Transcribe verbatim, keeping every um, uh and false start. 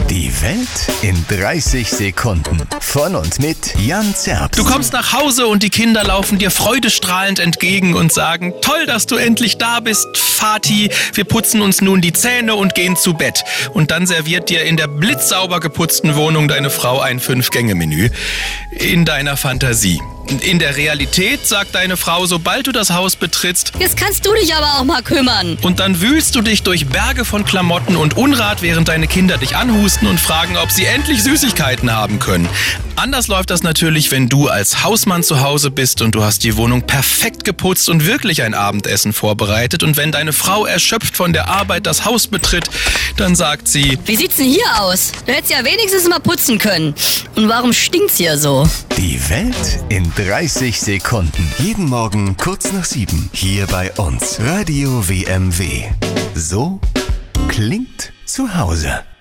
Die Welt in dreißig Sekunden. Von und mit Jan Zerps. Du kommst nach Hause und die Kinder laufen dir freudestrahlend entgegen und sagen: Toll, dass du endlich da bist, Vati. Wir putzen uns nun die Zähne und gehen zu Bett. Und dann serviert dir in der blitzsauber geputzten Wohnung deine Frau ein Fünf-Gänge-Menü. In deiner Fantasie. In der Realität sagt deine Frau, sobald du das Haus betrittst: Jetzt kannst du dich aber auch mal kümmern. Und dann wühlst du dich durch Berge von Klamotten und Unrat, während deine Kinder dich anhusten und fragen, ob sie endlich Süßigkeiten haben können. Anders läuft das natürlich, wenn du als Hausmann zu Hause bist und du hast die Wohnung perfekt geputzt und wirklich ein Abendessen vorbereitet. Und wenn deine Frau erschöpft von der Arbeit das Haus betritt, dann sagt sie: Wie sieht's denn hier aus? Du hättest ja wenigstens mal putzen können. Und warum stinkt's hier so? Die Welt in dreißig Sekunden. Jeden Morgen kurz nach sieben. Hier bei uns. Radio W M W. So klingt zu Hause.